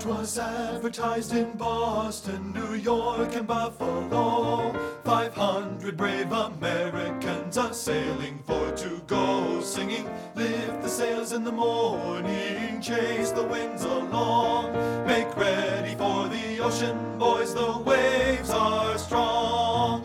'Twas advertised in Boston, New York, and Buffalo. 500 brave Americans a-sailing for to go, singing, lift the sails in the morning, chase the winds along. Make ready for the ocean, boys, the waves are strong.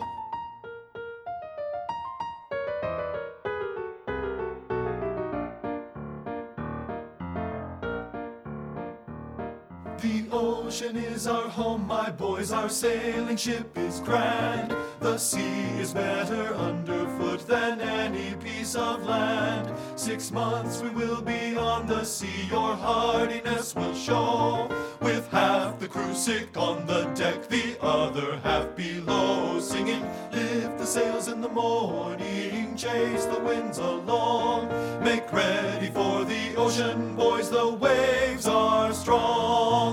The ocean is our home, my boys, our sailing ship is grand. The sea is better underfoot than any piece of land. 6 months we will be on the sea, your hardiness will show. With half the crew sick on the deck, the other half below, singing, lift the sails in the morning, chase the winds along. Make ready for the ocean, boys, the waves are strong.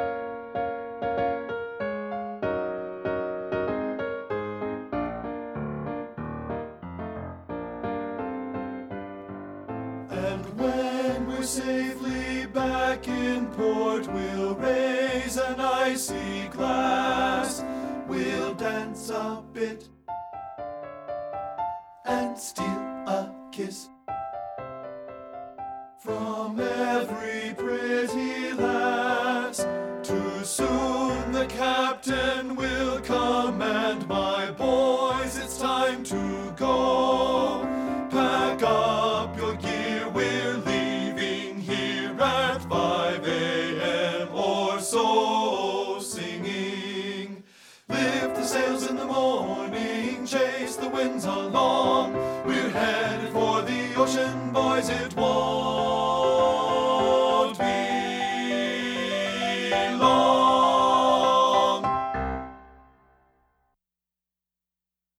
And when we're safely back in port, we'll raise an icy glass. We'll dance a bit and steal a kiss from every pretty lass. Too soon the captain will command, my boys, it's time to go. Pack up your gear, we're leaving here at 5 a.m. or so, singing, lift the sails in the morning, chase the winds along.